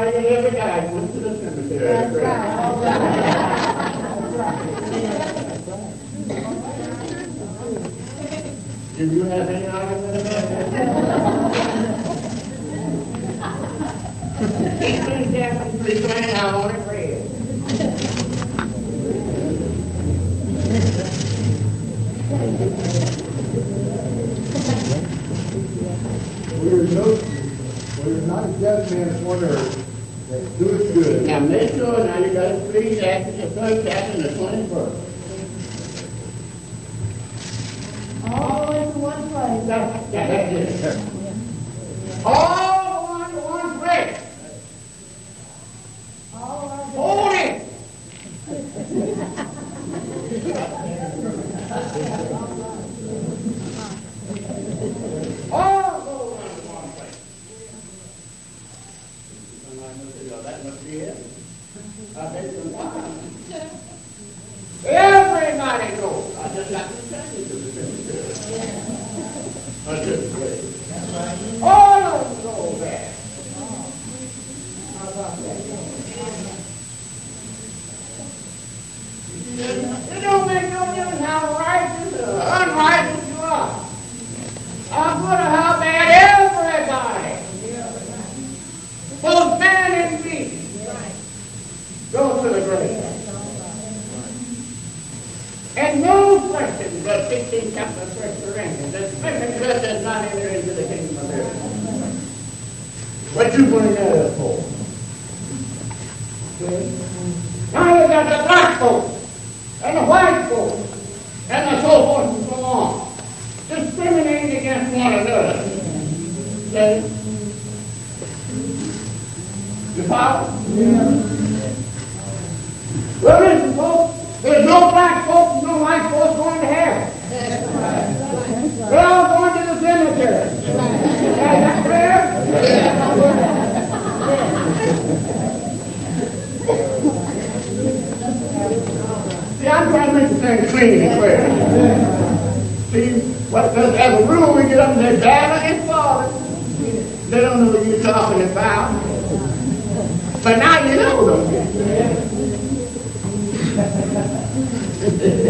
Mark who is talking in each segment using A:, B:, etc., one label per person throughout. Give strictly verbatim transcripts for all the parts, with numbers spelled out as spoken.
A: everybody that ever died went to the cemetery.
B: That's right. All right.
A: Do you have any argument about that? Ecclesiastes three twenty, I want it read.
C: We are no, we are not a just man upon earth that doeth good.
A: Now make sure now you got Ecclesiastes, the third chapter and the twenty-first.
B: All the way to one place.
A: That's, yeah, that's it. All one to one place.
B: All our
A: Hold it. All go one to one place. That must be it. I bet you why. Everybody goes. I just got to send you to the cemetery. I just wait. All of them go there. How about that? It don't make no difference how righteous or unrighteous you are. How good or how bad, everybody, both man and beast, goes to the grave. And no question, but sixteen chapter of First Corinthians, that second blood does not enter into the kingdom of heaven. What you bring that up for? See? Now you got the black folks, and the white folks, and the so forth and so on, discriminating against one another. See? You follow? Yeah. Well, listen, folks. There's no black folks and no white folks going to heaven. They're all going to the cemetery. Is that clear? See, I'm trying to make the thing clean and clear. See, what, as a rule, we get up and say, Dada and Father. They don't know what you're talking about. But now you know, don't you? You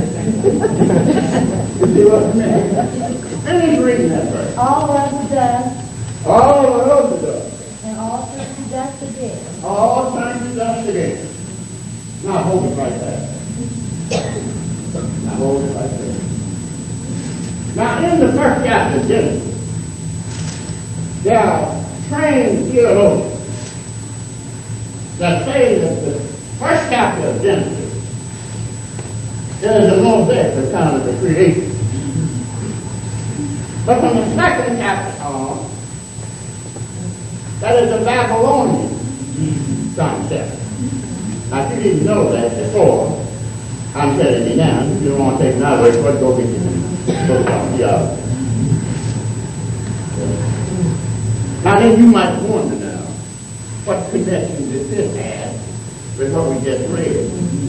A: see what I mean? Finish reading that verse.
B: All run to dust,
A: All rose to dust.
B: and all turn to dust again.
A: All turn to dust again. Now hold it right there. Now hold it right there. Now in the first chapter of Genesis, there are trained theologians that say that the first chapter of Genesis there is a mosaic account of the creation. But from the second chapter on, that is a Babylonian concept. Now, if you didn't know that before, I'm telling you now. If you don't want to take another way, let's go get you book on theology. Now, then you might wonder now, what connection does this have with what we just read?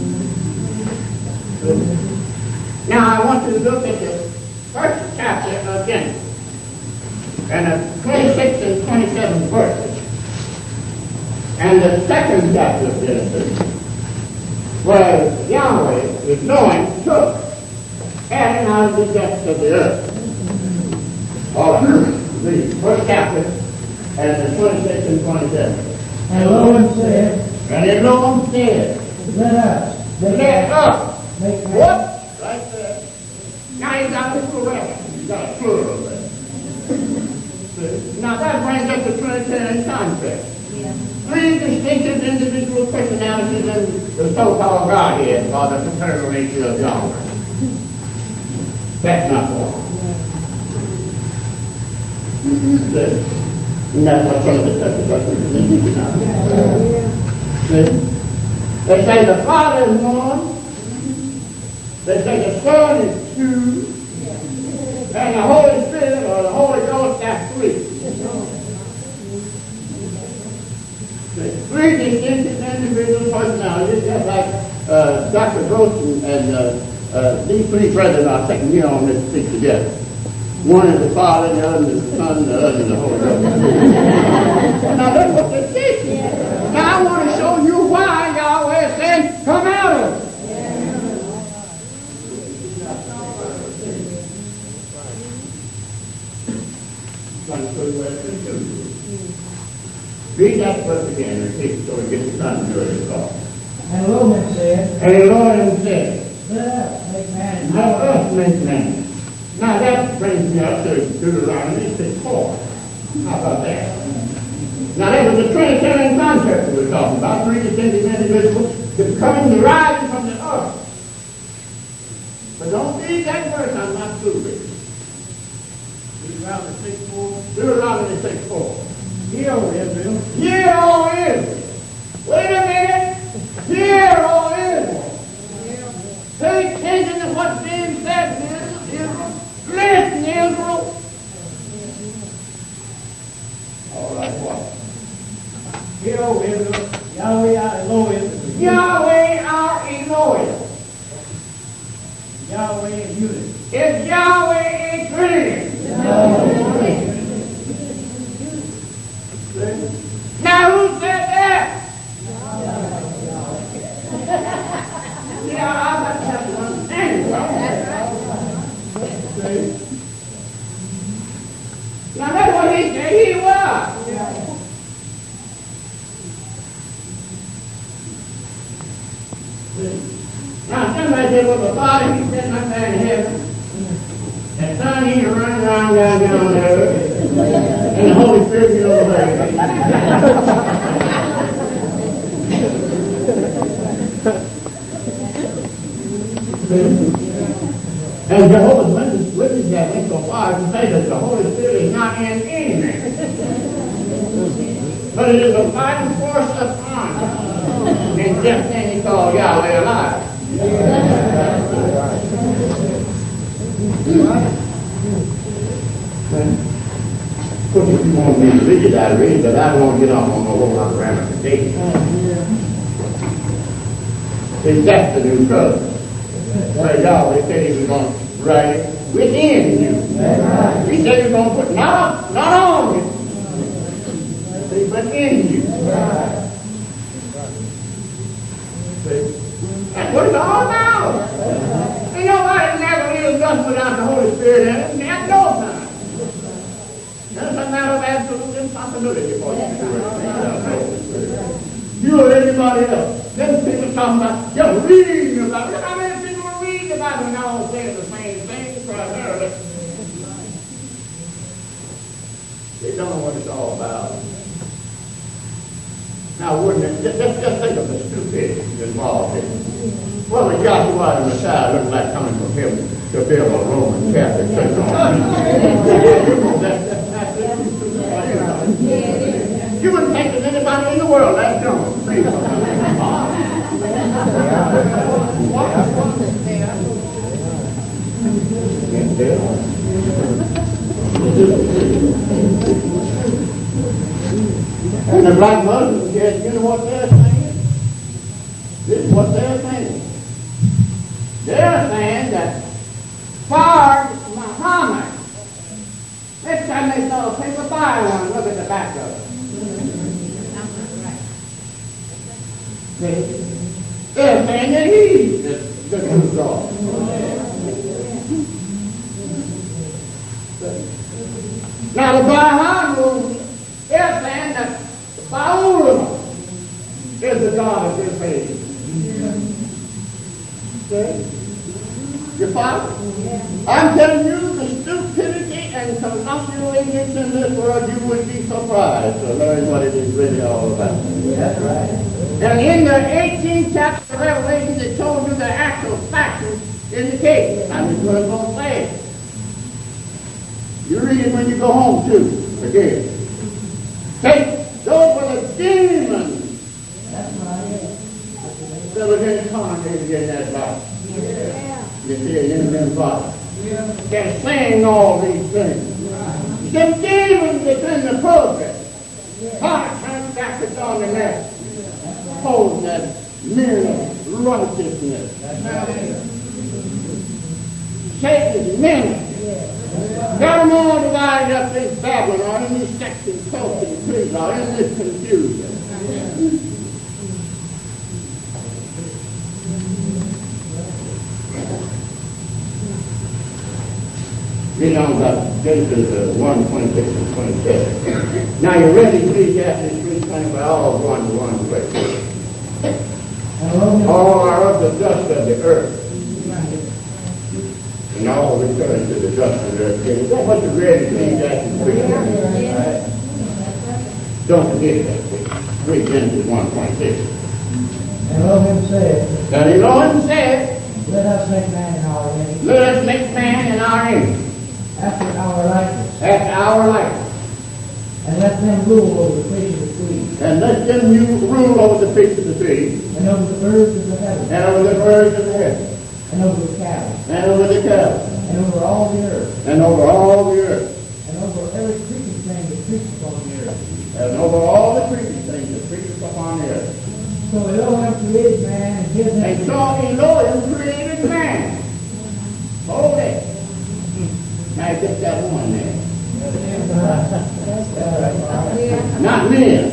A: Now I want you to look at the first chapter of Genesis and the twenty-six and twenty-seven verses, and the second chapter of Genesis, where Yahweh is knowing took Adam out of the depths of the earth. Or the first chapter and the twenty-six and twenty-seven.
D: And lo and said,
A: And it lo and said,
D: let us make
A: let us.
D: make
A: What? Right there. Now you got the plural. You got a plural there. Now that brings up the Trinitarian concept.
B: Yeah.
A: Three distinctive individual personalities in the so-called Godhead, or the paternal nature of Yahweh. That's not wrong. And that's what some of the churches are thinking now. They say the Father is one. They say the Son is two, and the Holy Spirit or the Holy Ghost, that's three. Three distinct individual personalities, just like uh, Doctor Gross and, and uh, uh, these three brothers are sitting here on this seat together. One is the Father, the other is the Son, the other is the Holy Ghost. Now that's what they're teaching. Now come out of it. Read that verse again and take so we get the continuity of
D: And the Lord said,
A: And the Lord said,
D: let us make man in
A: let
D: our
A: us make man. Now that brings me up to Deuteronomy six four. How about that? Now that was the Trinitarian concept we were talking about, three distinct individuals becoming the rising from the earth. But don't read that verse, I'm not through with it. Deuteronomy six four. Deuteronomy six four.
D: Hear, O Israel,
A: Hear, O Israel. Wait a minute. Hear, O Israel. Pay attention to what's being said, Israel. Listen, Israel. All right, what?
D: hear, O Israel, Yahweh our Elohim is the
A: Yahweh our Elohim.
D: Yahweh in unity.
A: Is Yahweh in Trinity? Now who said that? Yeah, I got to have to understand it. Now that's what he said he was. Now somebody said, well, the Father, he's sitting up there in heaven. And Son, he's running around down, down there. And the Holy Spirit is over there. And Jehovah's Witnesses witness that went so far as to say that the Holy Spirit is not in any man, but it is a fighting force of honor. And just then he called Yahweh alive. Of course, if you want me to read it, I'll read it, but I don't want to get off on a whole lot of ramifications. See, that's the new covenant. Where Yahweh said he was going to write it within you. He said he was going to put not, not on you, see, but in you. See? That's what it's all about. Ain't nobody never lives nothing without the Holy Spirit in it, at no time. That's a matter of absolute impossibility for you to do anything without the Holy Spirit. You or anybody else. Then people talking about just reading about it. Look how many people are reading about it and all saying the same thing primarily. They don't know what it's all about. Now, wouldn't it, just, just, just think of the stupidity involved in it. Well, the Joshua the Messiah looked like coming from heaven to build a Roman Catholic church on. You wouldn't think there's anybody in the world that dumb. And the black Muslims said, you know what they're saying? This is what they're saying. They're saying that Fard Muhammad, next time they saw a paper, buy one, look at the back of it. See? They're saying that he's the, the true God. Now the Baha'i, they're saying that Ba'ulama is the God of this age. See? You follow? I'm telling you, the stupidity and corruption ignorance in this world, you would be surprised to learn what it is really all about. That's right. And in the eighteenth chapter of Revelation, it told you the actual facts in the case. I'm just going to say it. You read it when you go home, too, again. Take, those were the demons that was incarnated in that body. You see it in them body. They're saying all these things. The demons that's in the program. Heart turns back to God in that. Hold that mere righteousness. Satan's men. Got them all divided up in Babylon, in these sections, cults and creeds, in this confusion. Read on about Genesis uh, one, twenty-six and twenty-seven. Now you read Ecclesiastes three twenty-five, all going to one place. All are of the dust of the earth. And all return to the dust of the earth. Is that what you read in Ecclesiastes three twenty-five? Don't forget that. Read Genesis one twenty-six.
D: And Elohim said,
A: Now the Lord said,
D: let us make man in our image,
A: let us make man in our image,
D: after our likeness,
A: after our likeness,
D: and let them rule over the fish of the sea,
A: and let them you rule over the fish of the sea,
D: and over the birds of the heaven,
A: and over the birds of the heaven,
D: and over the cattle,
A: and over the cattle,
D: and over all the earth,
A: and over all the earth,
D: and over every creeping thing that creeps upon the earth.
A: and over all the creeping things that creep upon the earth.
D: So Elohim created man in his
A: And
D: image.
A: so Elohim created man. Hold it. Now get that one there. Not men.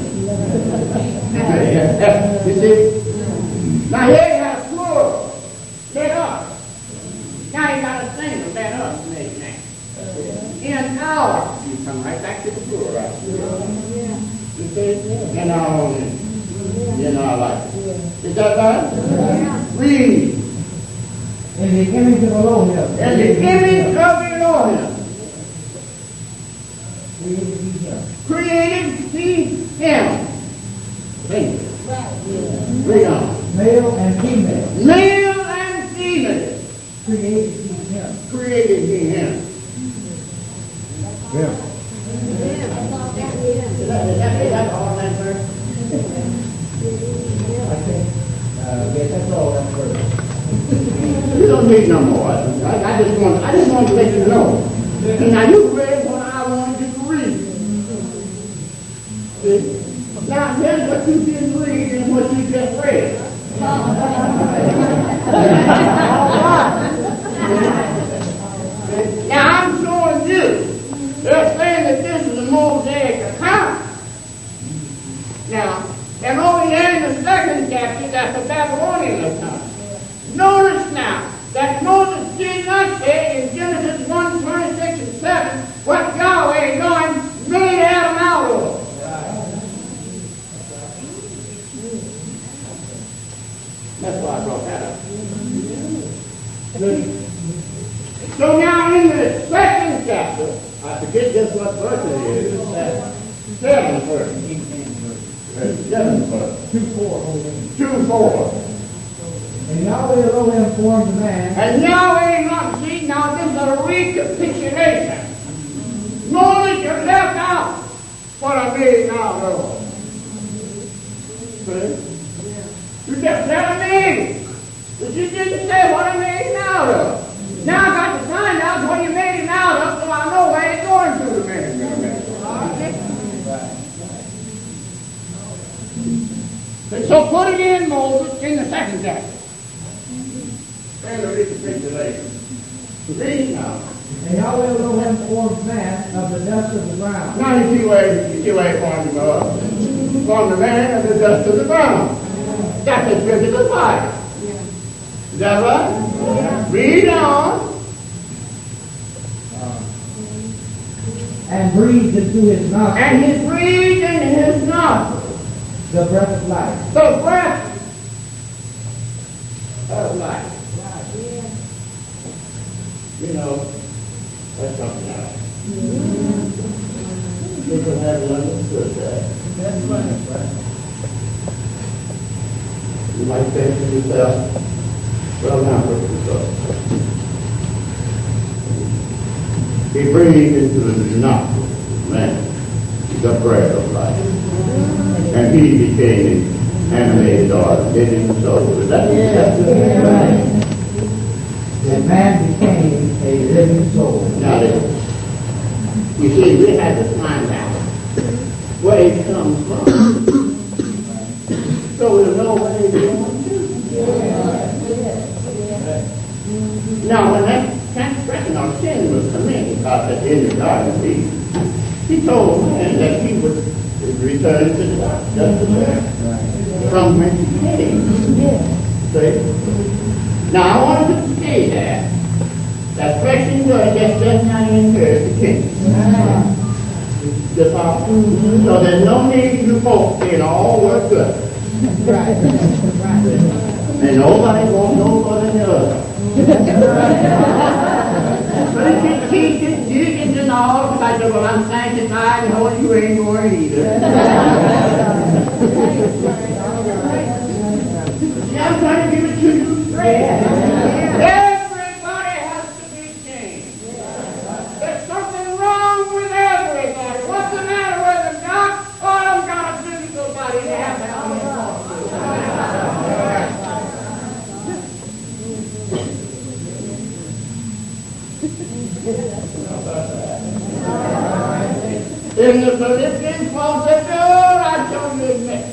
A: You see? Now here you have plural. Let us. Now you got a single. Let us make man. In our. You come right back to the plural right here. You see? In our own image. In our life. Is that right?
B: Yeah.
A: Read.
D: In the image of Elohim.
A: In the image of Elohim.
D: Created he him.
A: Created he him. Think. Read on.
D: Male and female.
A: Male and female.
D: Created he him.
A: Created he him.
C: Yeah.
A: Is that, is that, is that all that verse?
D: I think, uh, yes, that's all that verse.
A: You don't need no more. I, I just want I just want to let you know. Now you read what I wanted you to read. See? Now here's what you didn't read and what you just read. Now I'm showing you. They're saying that this is a Mosaic account. Now, and over here in the second chapter, that's the Babylonian account. Notice now that Moses did not say in Genesis one, twenty-six and seven what Yahweh Lord made Adam out of. That's why I brought that up. So now in the second chapter, I forget just what verse it is. Seven verse. Seven verse.
D: Two, four, hold on.
A: Two, four.
D: And Yahweh Elohim formed the man.
A: And Yahweh not see now this is a recapitulation. Notice you left out what I made out of. See? You just said I made. But you didn't say what I made him out of. Now I got to find out what you made him out of so I know where he's going to the man. And so put it in, Moses, in the second chapter. And the recapitulation. Read now.
D: And Yahweh Elohim formed man of the dust of the ground.
A: Now you see where you see where he formed him up. From the man of the dust of the ground. That's a physical fire. Is that right?
D: Yeah.
A: Read on.
D: And breathed into his nostrils
A: And he breathed in his nostrils
D: the breath of life.
A: the breath of life. You know, that's something else. People haven't understood that.
D: That's right, right?
A: You might say to yourself, well, now what is up? He breathed into the nostrils, man, the breath of life. And he became an animated or living soul. Is that
D: Yeah, right. That man became a living soul.
A: Now, listen. You see, we had to find out where it comes from. So we'll know what it's going to. Now, when that transgression or sin was committed God in the Garden of Eden, he told man that he would return to the dust, just the earth, from whence he came. See? Now, I wanted to say that, That flesh and blood just does not inherit the kingdom. Just all. So there's no need you folks saying all work good.
B: Right.
A: And nobody won't know more than the other. But if you teach it, deacons and all, because they well, I'm sanctified and holy, you ain't going either. See, I'm trying to give it to you straight. Everybody has to be changed. There's something wrong with everybody. What's the matter with them, Doc? Oh, I'm got a physical body. They have to have me. In the Philippians, Paul said, no, I told you admit.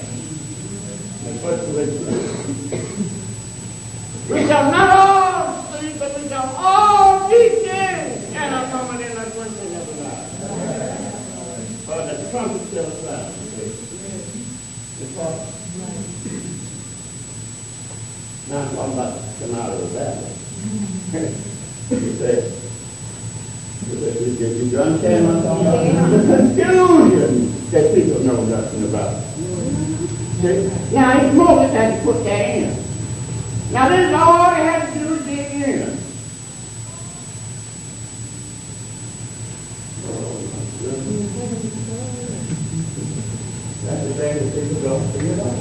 A: We shall not all sleep, but we shall all be changed. And I'm coming in like one thing of the life. But the trumpet still sounds. Now I'm talking about come out of the battle. You say, did you understand what I'm talking about? The confusion that people know nothing about. See? Now, his Moses had to put that in. Now, this is all he had to do is dig in. That's the thing that people don't figure out.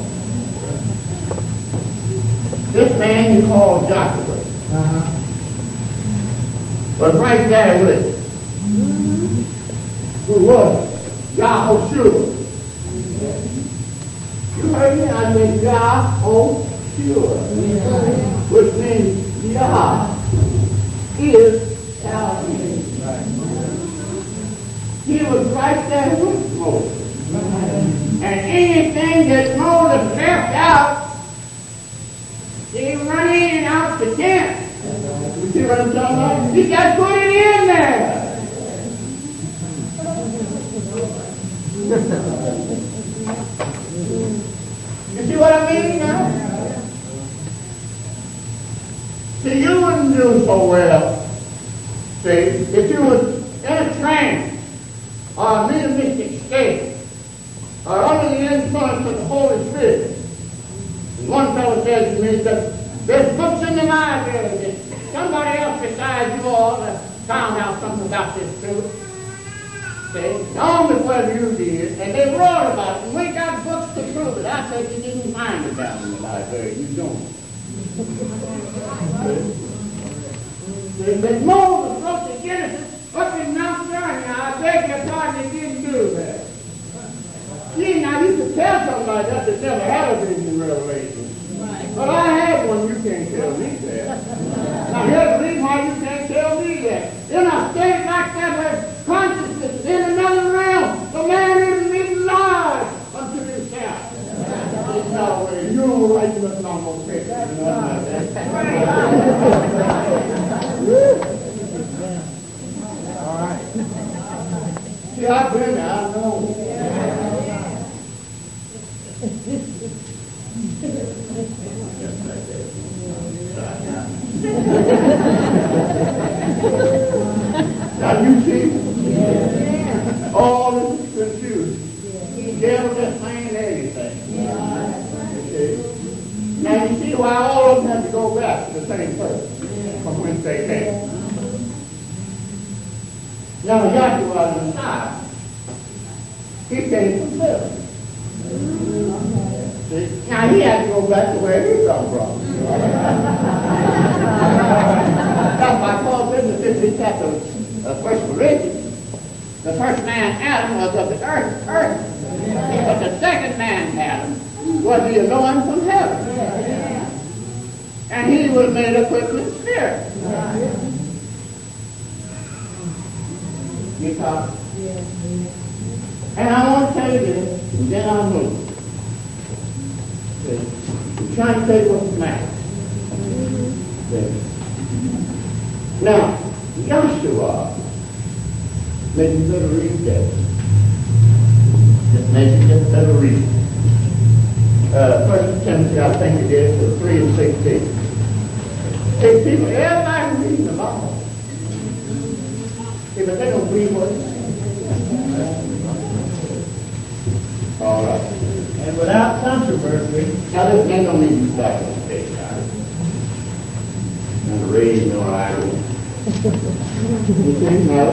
A: This man you call Joshua. Uh-huh. But right there with it. Who was it? Yahushua. You heard me? I mean Yahushua. Which means Yah is salvation. He was right there with Moses. And anything that Moses left out, he run in and out the tent. You see what I'm talking about? He just put it in there. You see what I mean now? See, you wouldn't do so well, see, if you was in a trance or a mediumistic state or under the influence of the Holy Spirit. And one fellow says to me that there's books in the library that somebody else besides you all have found out something about this truth. See, long before you did, and they wrote about it, and we got books to prove it. I said you didn't find it down in the library. You don't. See, but Moses wrote the Genesis up in Mount Sinai. I beg your pardon, he didn't do that. See, now you could tell somebody that that never had a vision revelation. But I had one, you can't tell me that. Now here's the reason why you can't tell me that. In a state like that where consciousness is in another realm, the man isn't even alive unto himself. There's no way. You're right, you must not go crazy. All right. See, I've been there, I know. Now you see, yeah. All this is confused. The devil just saying anything. Yeah. You see? Now you see why all of them have to go back to the same person from whence they came. Now Joshua was the Messiah. He came from heaven. See? Now he had to go back to where he come from. That's why Paul said in the fifteenth chapter of First Corinthians, the first man, Adam, was of the earth, earth. But the second man, Adam, was the anointed from heaven. And he was made a quickening spirit. Because, and I want to tell you this, and then I'll move. I'm trying to tell you what's the matter. Now, Joshua, maybe you better read that. Just maybe just better read. Uh, First Timothy, I think it is, for three and sixteen. See, people, everybody reading the Bible. See, but they don't believe what all right.
D: And without controversy,
A: Now, this man don't need to back on the stage, guys. And the raising no idol. You see, now,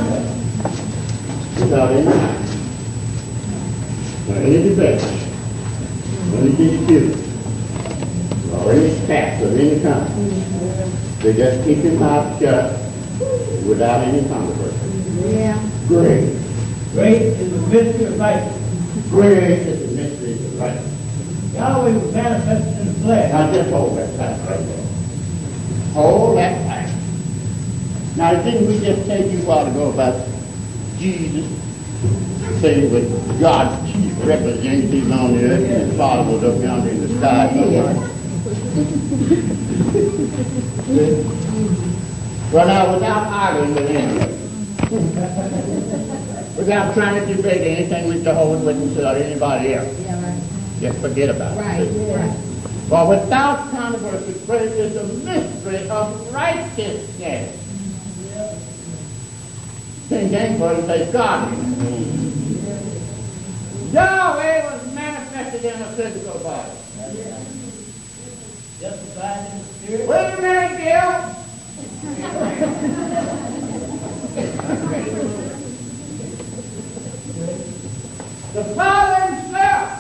A: without any idol. Or any debate, or any dispute, or any tax of any kind. They just keep his mouth shut without any controversy.
B: Yeah.
A: Great.
D: great is the mystery of life.
A: Great is the mystery of life.
D: Yahweh was manifested in the flesh.
A: Now just hold that fact right there. Hold that fact. Now didn't we just tell you a while ago about Jesus saying with God's chief representative on the earth and his Father was up yonder in the sky? Well now without arguing with anyone, without trying to debate anything with Jehovah's Witnesses or anybody else.
B: Yeah, right.
A: Just forget about
B: Right,
A: it.
B: right.
A: For without controversy, praise is a mystery of righteousness. King James Version says godliness. Yahweh was manifested in a physical body.
D: Justified in the spirit.
A: Wait a minute, Bill. The Father himself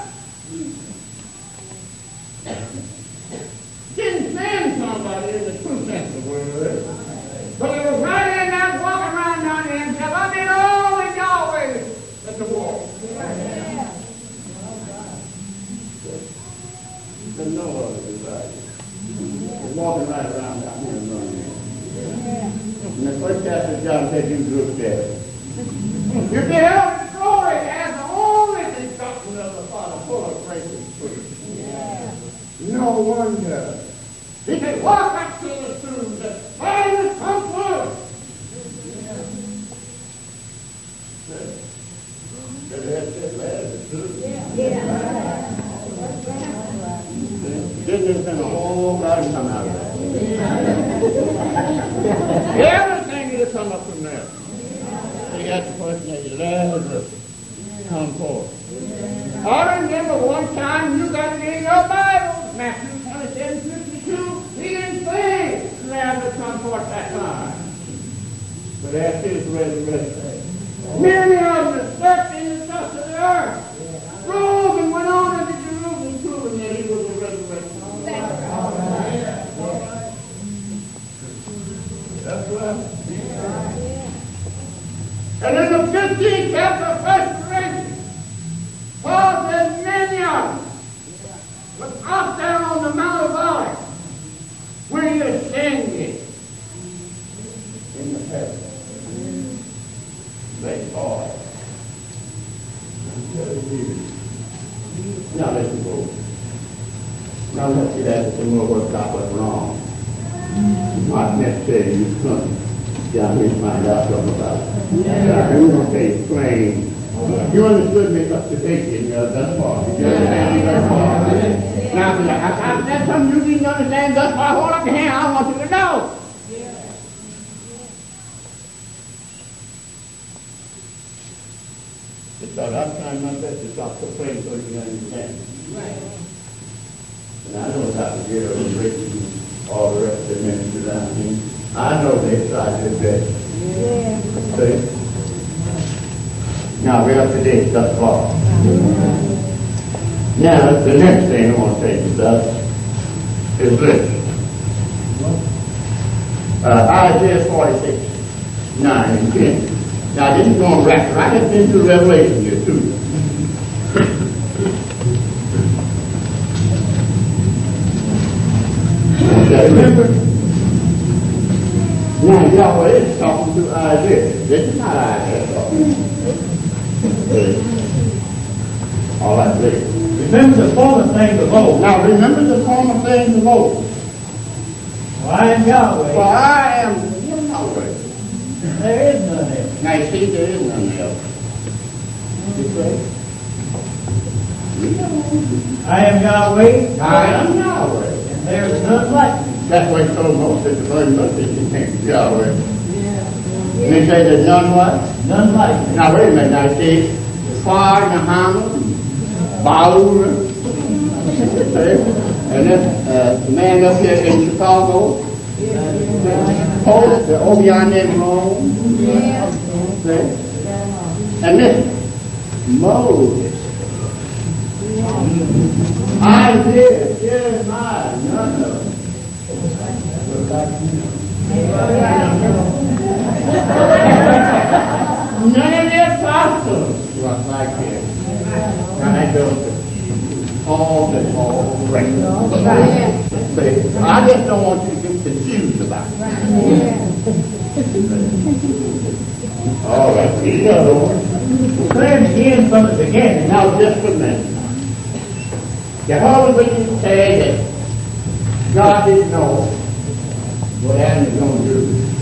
A: didn't send somebody in the true sense of the word, but he was right in there walking around down there and said, I mean all the Yahweh at the wall. There's no other desire. He's walking right around down here and running. In the first chapter, John said, you look there. You beheld his glory as the only begotten of the Father, full of grace and truth.
C: No wonder.
A: He said, walk up to the tomb that Father come forth. There's been a whole lot of come out of that. Everything will come up from there. You got the person that Lazarus come forth. I remember one time you got it in your Bible, Matthew twenty-seven fifty-two, he didn't say Lazarus come forth that time. But after his resurrection, many of them slept in the dust of the earth, rose and went on into Jerusalem proving that he was a resurrection. That's right. And in the fifteenth chapter of First Corinthians, Paul says many of them was out there on the Mount of Olives when he ascended in the heavens. They saw it. Now let's go. Now let's get at some more what got was wrong. Not necessarily you couldn't. Yeah, we find out something about it. Yeah. And we're going to say plain. You understood me up to date in uh, thus far. Did you understand me thus far? Now, if I said something you didn't understand thus far, hold up your hand. I want you to know. Because I'm trying my best to stop complaining so you can understand. Right. And I don't have to get over Rick and all the rest of the ministers down here. I know they tried their best. Yeah. See? Now we're up to date thus far. Mm-hmm. Now the next thing I want to take you about is this. Uh, Isaiah forty-six, nine and ten. Now this is going right, right up into Revelation here too. Remember? Now Yahweh is talking to Isaiah. This is not Isaiah talking. All right, please.
D: Remember the former things of old.
A: Now remember the former things of old.
D: For I am Yahweh.
A: For I am Yahweh.
D: There is none else.
A: Now you see, there is none else. You say?
D: I am Yahweh.
A: I am Yahweh.
D: And there is none like me.
A: That's why he told Moses that the burden must be contained Yahweh. And they say there's none what?
D: None like him.
A: Now wait a minute, now see, Far Muhammad, Baura, and then uh, the man up here in Chicago, Poland, the over yonder in Rome, see? And this Moses, Isaiah, Jeremiah, none of them. None of the apostles was like him. Now that goes to all the all records. See, I just don't want you to get confused about it. All right, here you go.
D: Claim again from the beginning.
A: Now just a minute. Jehovah's Witnesses say that God didn't know what Adam was going to do.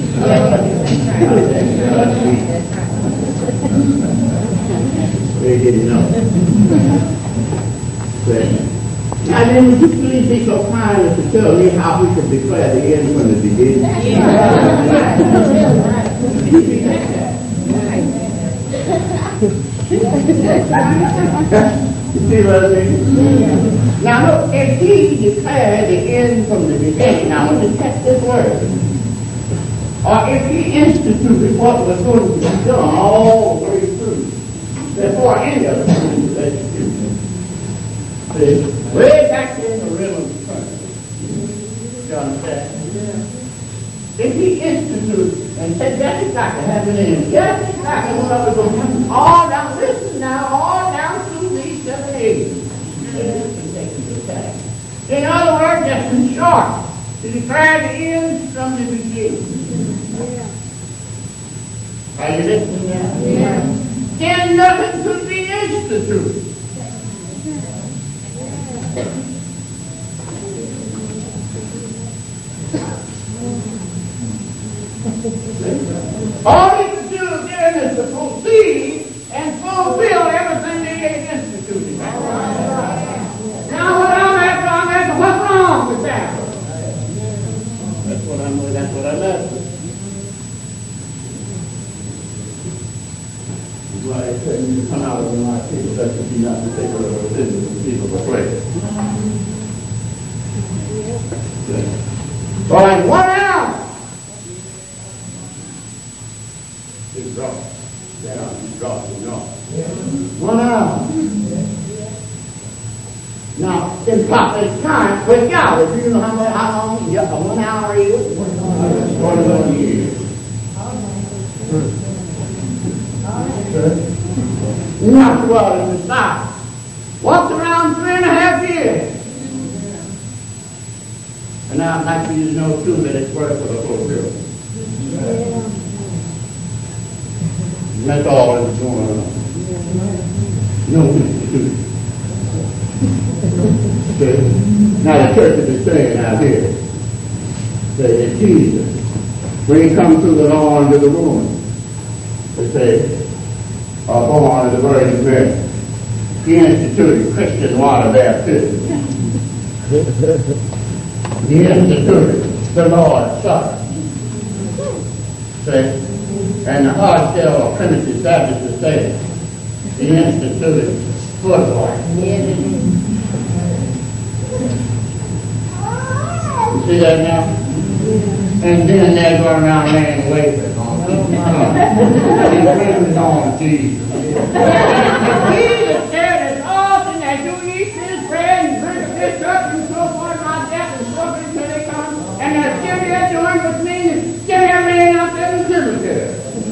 A: They didn't know. Now then, would you please be so kind as to tell me how we can declare the end from the beginning? You see what I mean? Now look, if he declared the end from the beginning, now I want to check this word. Or if he instituted what was going to be done all the way through, before any of it was executed. See, way back in the realm of eternity. You understand? If he instituted and said, just exactly happened in, just exactly what was going to happen, all down, listen now, all down through these seven ages. In other words, just in short, to declare the end from the beginning. Are you listening now? Yeah. Then nothing could be instituted. All he could do then is to proceed and fulfill everything they had instituted. Now what I'm after, I'm after, what's wrong with that? That's what I'm, that's what I'm after. Why I said you come out of my people, that should be not to take whatever sins of the people of place. So in one hour, it's dropped. Yeah, it's dropped, it's dropped. One hour. Now, in prophet time, with Yahweh, do you know how, much, how long yeah, one hour is? twenty-one years. Not well in the south. Walked around three and a half years. And now I'd like for you to know too that it's worth for the fulfillment. And that's all that's going on. No institution. Okay. Now the church is saying out here that Jesus, when he comes through the law under the woman, they say, are born of the Virgin Mary. He instituted Christian water baptism. He instituted the Lord's Supper. See? And the hard shell of primitive Baptist is saying, he instituted foot washing. You see that now? And then they're going around laying wafers on people. And bringing on Jesus. Jesus said, as often as you eat this bread and drink this up and so forth, my death and so forth until they come, and they're still there doing what means, still there laying out there in the cemetery.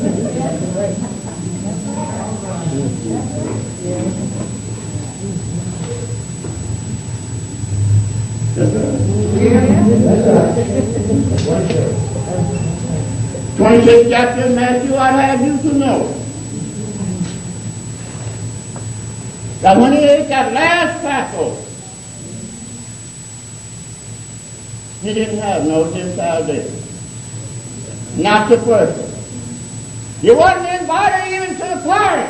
A: twenty-sixth chapter of Matthew, I'd have you to know that when he ate that last Passover, he didn't have no Gentile there. Not the person. He wasn't invited even to the party.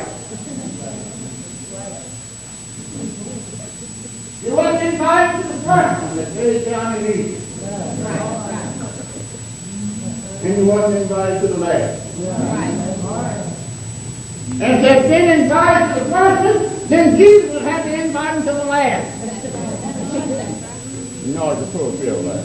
A: He wasn't invited to the person that laid down in Egypt. and you wasn't invited to the last. And if they'd been invited to the first, then Jesus would have to invite them to the last. In order to fulfill that.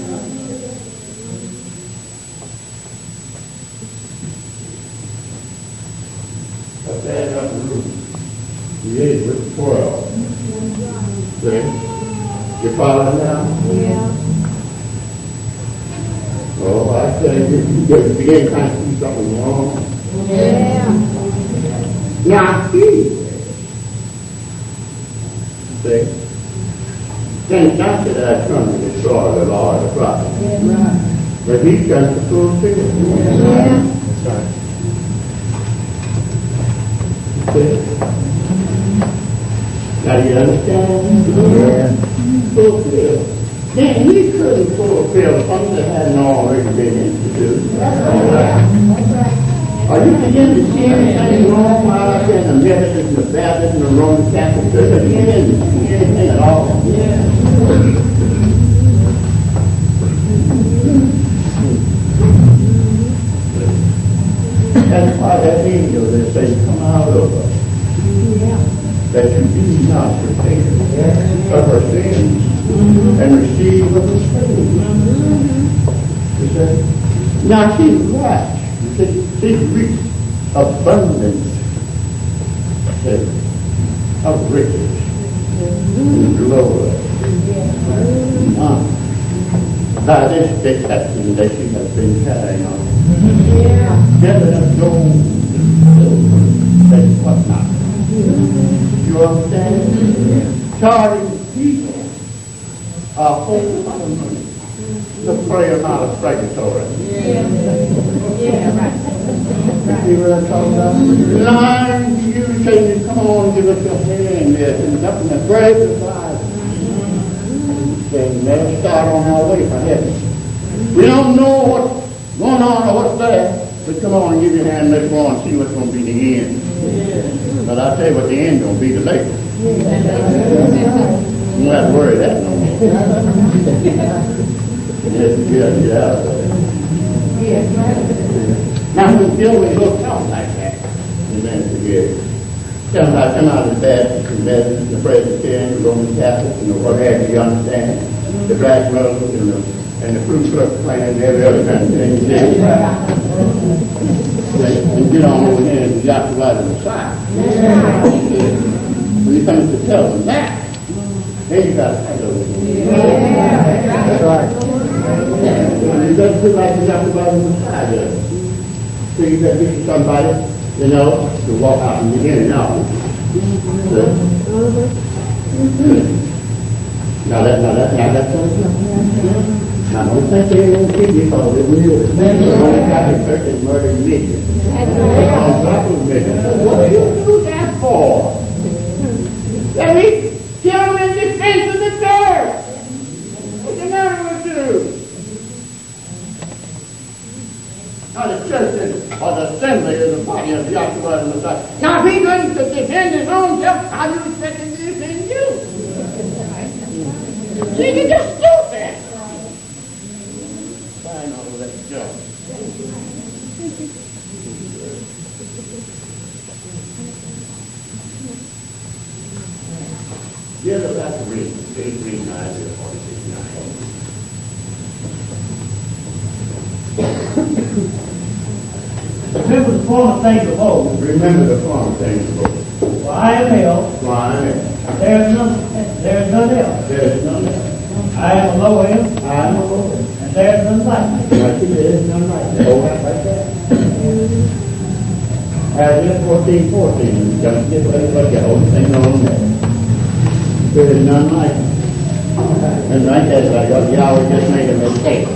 A: But that's not the rule. He is with the twelve. See? You follow now?
B: Yeah.
A: Oh, I tell you, you begin trying to do something wrong.
B: Yeah.
A: Now, he, see, then not that I come to destroy the law of the prophet, but he comes to fulfill it.
B: Yeah.
C: That's right.
A: See? Now, do you understand?
C: Yeah.
A: Fulfill. Then he couldn't fulfill something that hadn't already been introduced. Are you beginning to see anything wrong while I've been the Methodist and the Baptist and the Roman Catholic Church? Are you beginning to see anything at all? That's why that angel that says, come out of us, that you be not partakers of our sins and receive of the Spirit. You see? Now she's right. She reached abundance of riches and glory. Uh, by this deception that she has been carrying on. Gathered up gold and silver and whatnot. You understand? Charging people a whole lot of money to pray about a purgatory.
B: Yeah, right.
C: You see what I'm talking about?
A: Lying to you, saying, come on, give us your hand there, and nothing to pray to God. Then let us start on our way for heaven. We don't know what's going on or what's there, but come on and give your hand, let's go and see what's going to be the end. But I'll tell you what the end going to be the later. You don't have to worry that no more. Yes, get, get out of there. Now, when Gilroy looks out like that, and then forget, tell them I come out of the Baptist, the Methodist, the Presbyterian, the Roman Catholic, and the what have you, you understand? The Black Muslims and the, and the Ku Klux Klan and every other kind of thing. And get on over here and got to right on the side. When you come to tell them that, then you got to fight over them.
C: That's right.
A: It doesn't feel like you got to right on the side of it. So you got to get somebody, you know, to walk out and begin it out. Now that, now that, now that's what now don't think they won't keep you because it will. The Roman Catholic Church has murdered millions. What do you do that for? Let me kill them in defense of the church. What the matter with you? Now the church is, or the assembly is the body of Yahshua and Messiah. Now if he couldn't defend his own self, how do you expect him to defend you? See, you just stupid. Fine, I'll let you go. Yeah, but that's the reason. Page three nine, forty-six nine.
D: Remember the former things of old.
A: Remember the former things of old.
D: For I am hell.
A: For I am hell.
D: There is none, there is none else.
A: There is none else.
D: I am a low end,
A: I am a Lord.
D: and there is none like me.
A: Like it is, none like that. Hold that like that. Isaiah fourteen fourteen. Don't get what you hold the thing on there. There is none like it. And right there, like Yahweh just made a mistake.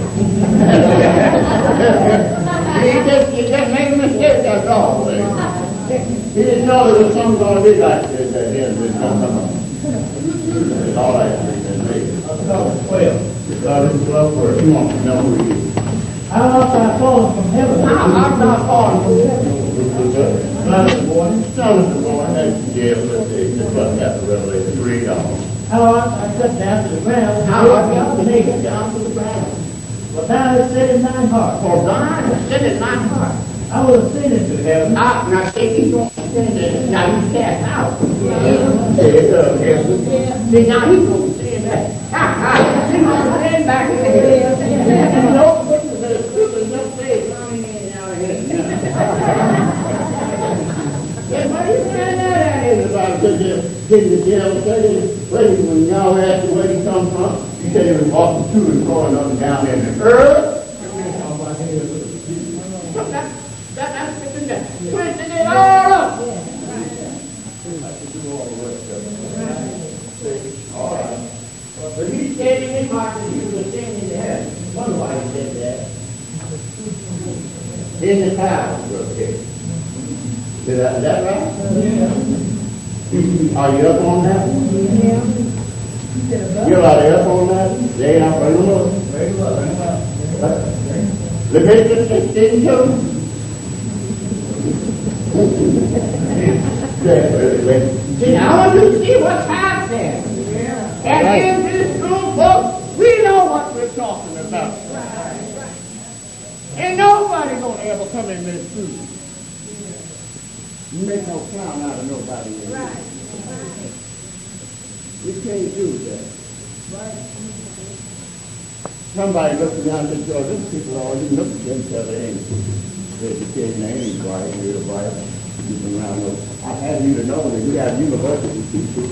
A: He just, he just made a mistake, that's all. He didn't know there was something going to be like this at the end of this. It's all right, it's made.
D: Twelve.
A: God is love word. You want to know who he is.
D: How art thou fallen from heaven?
A: I'm not falling from heaven.
D: Son of the morning.
A: Son of the morning, that's the deal with the, just like that, the Revelation three dollars.
D: How art thou cut down to the ground?
A: How art thou taken down to the ground?
D: But thou hast said in thine heart.
A: For thine has said in thine heart.
D: I will ascend into heaven.
A: Now, now see, he's going to send it. Now he's cast out.
B: Yeah.
A: See, now he's going to send that. Ha, ha. He's going to send back in the head. You know, this is a stupid enough say, coming in and out of here. Yeah, what are you saying that is about getting the jail study? Waiting when y'all asked you where he come from, you said he was walking through and going up and down in the earth. That, that, that's twisting that. Twisting it all up. All right. But he said in his heart that he was ascending to heaven. Wonder why he said that. In the clouds, okay. Is that, is that right? Yeah. Are you up on that? Yeah. You're are up on that? They ain't up very well. Very well. Very well. Leviticus sixteen two. See, now I want you to see what's happening. Yeah. And right. In this school book, we know what we're talking about. Right. Ain't nobody gonna ever come in this school. You make no clown out of nobody. Right. Right. You can't do that. Right. Somebody looked around and said, oh, these people all you look at themselves, they ain't educated, they ain't bright, they're the Bible. I have you to know that we have university people.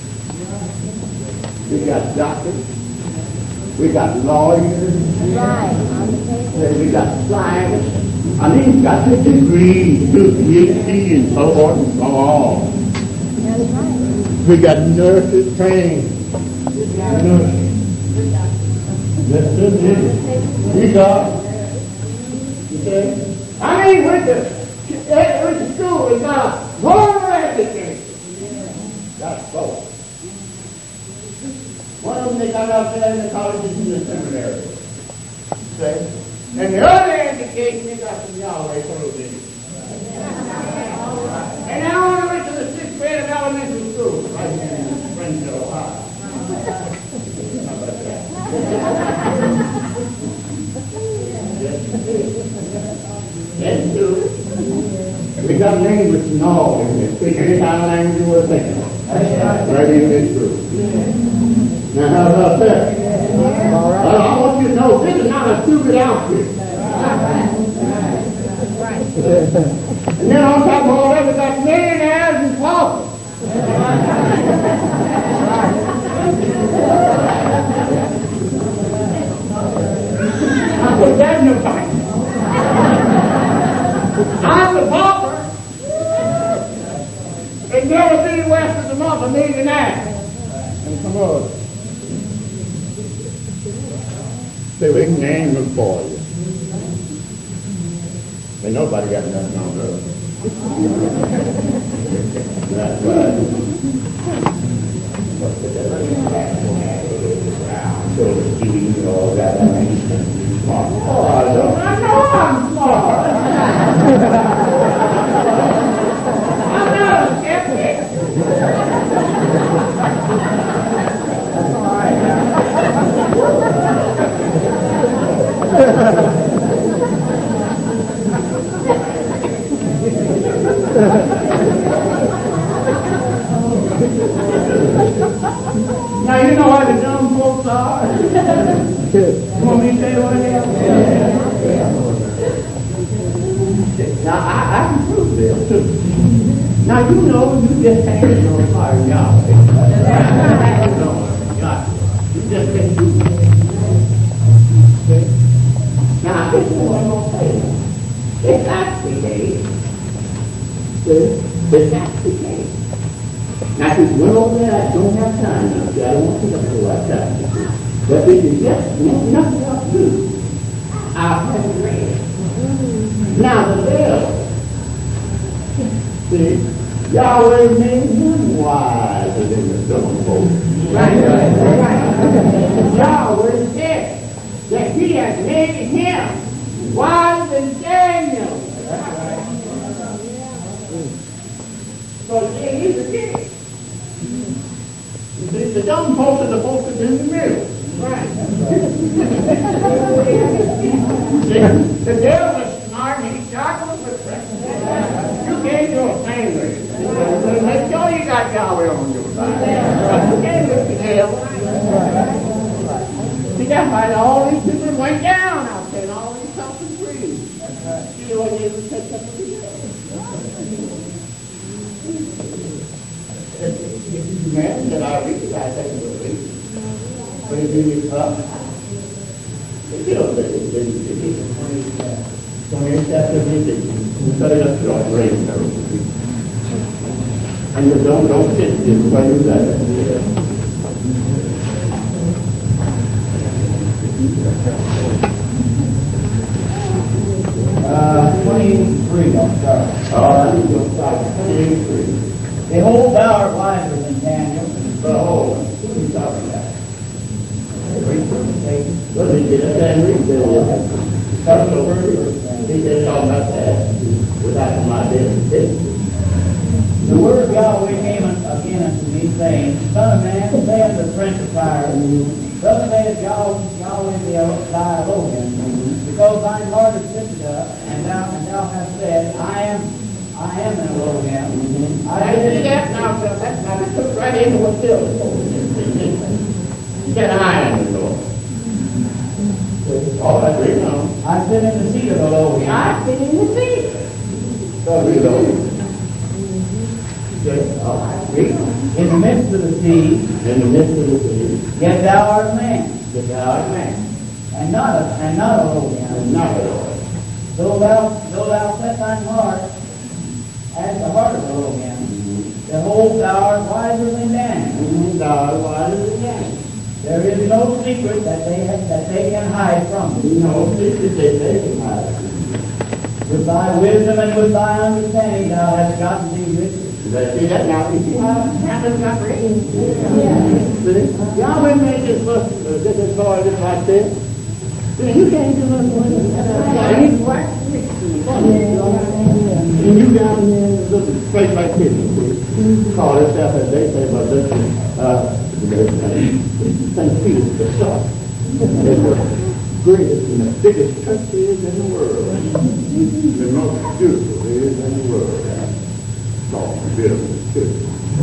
A: We got doctors. We got lawyers. Right. We got scientists. I mean, we got the degrees, P H D and so forth and so on. That's right. We got nurses trained. Nurses. That's it. We got. Okay. I mean, with the with the school, we got more education. That's so. One of them they got out there in the colleges and the seminary. See? And the other education they got from Yahweh through in. And now on the way to the sixth grade of elementary school, right here in Springfield, Ohio. How about that? Yes, too. And we got language and all in this. Speak any kind of language you want to think of. Right in this group. Now, how about that? Well, I want you to know this is not a stupid outfit. And then on top of all that, we got millionaires and paupers. I put that in your pocket. I'm the pauper. And never been west of the month a millionaire. And come on. Say we can name them for you. Ain't nobody got nothing on earth. That's right. So the T V all got oh, I don't I know I'm smart. I'm not a skeptic. All right. Now you know how the dumb folks are. You want me to tell you what it is? Now I, I can prove this too. Now you know you just can't know fire Yahweh. You just can't do it. Now this is what I'm going to say. If that's the case, if that's the case. Now, if you went over there, I don't have time now. See, I don't want to take up a lot of time. But if you just want nothing else to do, I'll have it read. Now, the veil. See, Yahweh made him wiser than the dumb folks. Right, right, right. Yahweh said that he has made him wiser than Daniel. So, see, he's a king. The, the dumb folks are the folks that's in the middle. Right. gave you a family. Make sure you got Yahweh on your side. You can't look at hell. See, that's why all these people went down out there, and all these selfish breeds. You know what they would take up with the man that I read, I think it will read. But if you get up, if you don't listen, then you get it. twenty-eight chapter of Ezekiel. You cut it up to our grave. And you don't, don't sit still while you do that.
D: Uh, twenty-three, I'm sorry.
A: All right, you go start twenty-three.
D: Behold, thou art wiser than Daniel. Behold, who are you talking about?
A: Well, they did it, and read the He said talking about that without my identity.
D: The word of Yahweh came again unto me, saying, Son of man, say unto the prince of fire, Thus saith Yahweh, Yahweh the thy Elohim, because thine heart is lifted up, and thou and thou hast said, I am I am an Elohim. I
A: I see
D: did
A: that now, so that's now it took right into what Phil told me. You get an eye on the Lord. All I agree now.
D: I sit in the seat of Elohim.
A: I sit in the seat. So we know. Yes, all I agree.
D: In the midst of the sea,
A: In the midst of the sea,
D: yet thou art a man,
A: the God man,
D: and not a and not Elohim.
A: and not a Lord.
D: Though thou though thou set thine heart as the heart of Elohim, behold, thou art wiser than Daniel.
A: And God wiser than Daniel.
D: There is no secret that they have, that they can hide from thee.
A: No secret that they can hide.
D: With thy wisdom and with thy understanding thou hast gotten thee riches.
A: Let's see that now. You see how Hannah's got ready? See? Yahweh made this look, uh, this is boy just like this. See, you can't do nothing with it. And he's wax rich in the body. And you down there in a little place like this, you see, call yourself, as they say, but this is, uh, Saint Peter's the shop. It's the greatest and the biggest church there is in the world. The most beautiful there is in the world. Soft, beautiful church.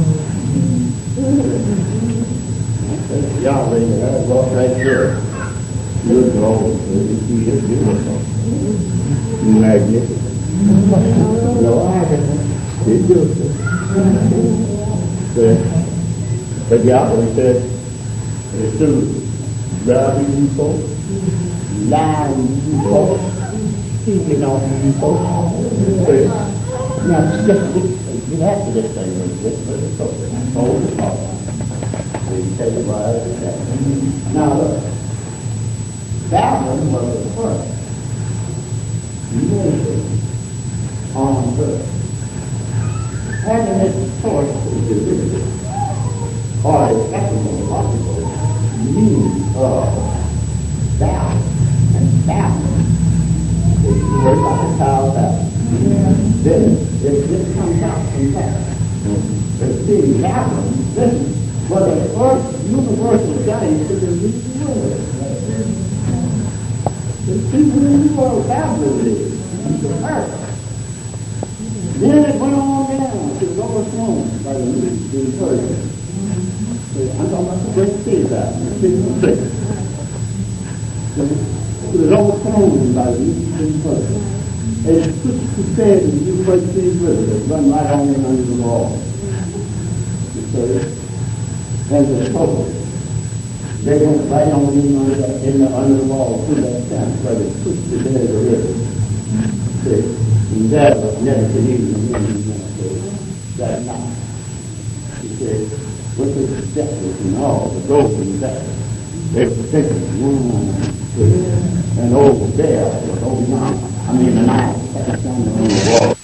A: Yahweh, I walk right there. You're going to see it beautiful. Magnificent. No, I haven't. It's beautiful. But Yahweh said, as soon as God you folks, lying you folks, speaking on you folks. Now, just get after this thing real quick, but it's over. Hold the talk. So you tell you why it's that. Now, look. Babylon was the first nation on earth. Having its source is divinity, or its etymological meaning of Babel and Babylon. If you heard about the Tower of Babel, then if this comes out from that, but see, Babylon, this was the first universal guide to the new world. The people in the world, Babylon is, and the earth. Then it went on down to the overthrown by the Medes and Persians. I'm talking about the great cities out there, the cities of six. It was overthrown by the Medes and Persians. And it took the sand and the Euphrates River that run right on in under the wall. And the public. They went right on in under the, in the, under the wall through that camp where they pushed the bed of the river. See? And that was never could even that night. He said, with the statues and all, the golden statues, they were thinking, mm, and over there was over yonder. I mean, the night, on the wall.